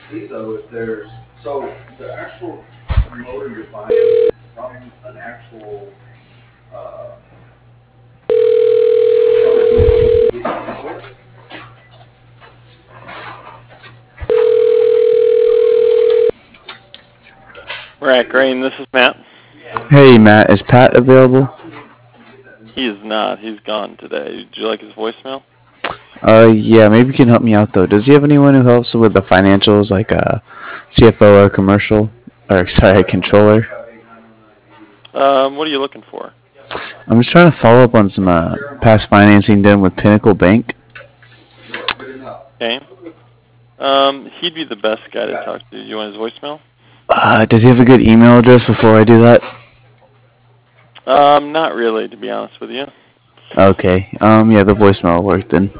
So if there's, so the actual motor you're buying is from an actual, uh, Rack Rain, this is Matt. Hey Matt, is Pat available? He is not. He's gone today. Would you like his voicemail? Yeah, maybe you can help me out though. Does he have anyone who helps with the financials, like a CFO or commercial, or sorry, a controller? What are you looking for? I'm just trying to follow up on some past financing done with Pinnacle Bank. Okay. He'd be the best guy to talk to. You want his voicemail? Does he have a good email address before I do that? Not really, to be honest with you. Okay. Yeah, the voicemail will work then.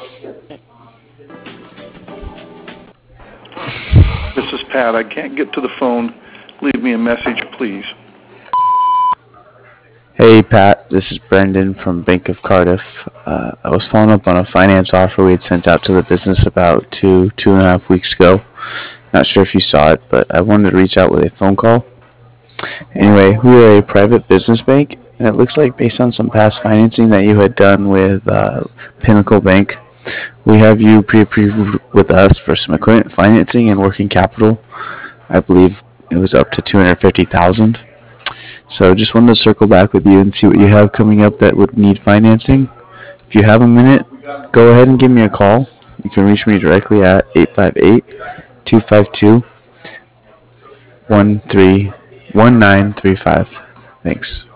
This is Pat. I can't get to the phone. Leave me a message, please. Hey Pat, this is Brendan from Bank of Cardiff. I was following up on a finance offer we had sent out to the business about two and a half weeks ago. Not sure if you saw it, but I wanted to reach out with a phone call. Anyway, we are a private business bank, and it looks like based on some past financing that you had done with Pinnacle Bank, we have you pre-approved with us for some equipment financing and working capital. I believe it was up to $250,000. So just wanted to circle back with you and see what you have coming up that would need financing. If you have a minute, go ahead and give me a call. You can reach me directly at 858-252-1935. Thanks.